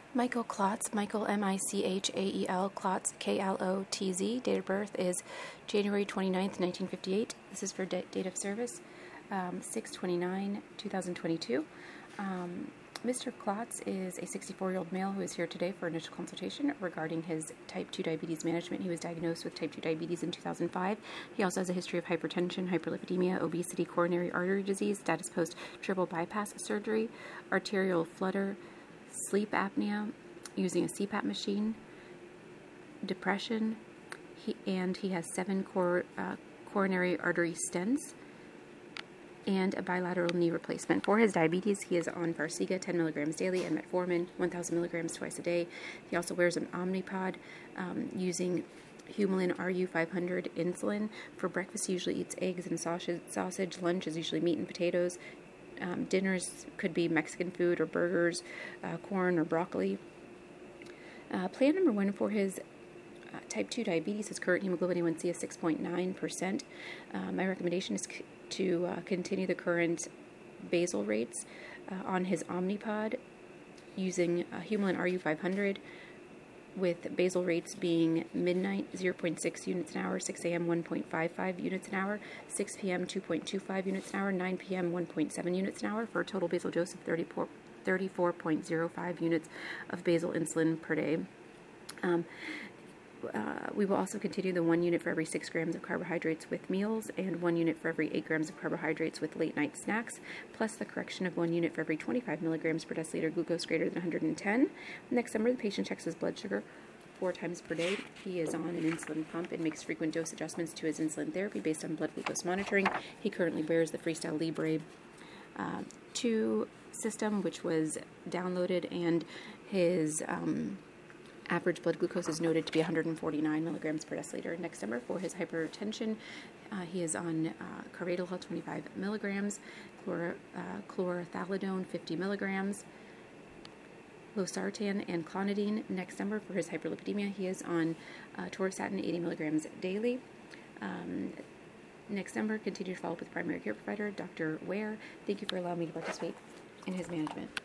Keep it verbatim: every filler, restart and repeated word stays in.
Michael Klotz, Michael M I C H A E L, Klotz, K L O T Z. Date of birth is January twenty-ninth, nineteen fifty-eight. This is for da- date of service, um, six twenty-nine, twenty twenty-two. Um, Mister Klotz is a sixty-four-year-old male who is here today for initial consultation regarding his type two diabetes management. He was diagnosed with type two diabetes in two thousand five. He also has a history of hypertension, hyperlipidemia, obesity, coronary artery disease, status post triple bypass surgery, arterial flutter, sleep apnea, using a C PAP machine, depression, he, and he has seven cor, uh, coronary artery stents, and a bilateral knee replacement. For his diabetes, he is on Farxiga, ten milligrams daily, and metformin, one thousand milligrams twice a day. He also wears an Omnipod, um, using Humulin R U five hundred insulin. For breakfast, he usually eats eggs and sausage. sausage. Lunch is usually meat and potatoes. Um, dinners could be Mexican food or burgers, uh, corn or broccoli. Uh, plan number one for his uh, type two diabetes, his current hemoglobin A one C is six point nine percent. Uh, my recommendation is c- to uh, continue the current basal rates uh, on his Omnipod using uh, Humulin R U five hundred, with basal rates being midnight zero point six units an hour, six a.m. one point five five units an hour, six p.m. two point two five units an hour, nine p.m. one point seven units an hour, for a total basal dose of thirty-four point zero five units of basal insulin per day. Um, uh, we will also continue the one unit for every six grams of carbohydrates with meals and one unit for every eight grams of carbohydrates with late night snacks, plus the correction of one unit for every twenty-five milligrams per deciliter glucose greater than one hundred ten. Next summer, the patient checks his blood sugar four times per day. He is on an insulin pump and makes frequent dose adjustments to his insulin therapy based on blood glucose monitoring. He currently wears the Freestyle Libre uh, two system, which was downloaded, and his um, average blood glucose is noted to be one hundred forty-nine milligrams per deciliter. Next summer, for his hypertension, uh, he is on uh, Carvedilol twenty-five milligrams, chlor, uh, chlorothalidone fifty milligrams, losartan and clonidine. Next summer, for his hyperlipidemia, he is on uh, torvastatin eighty milligrams daily. Um, next summer, continue to follow up with primary care provider, Doctor Ware. Thank you for allowing me to participate in his management.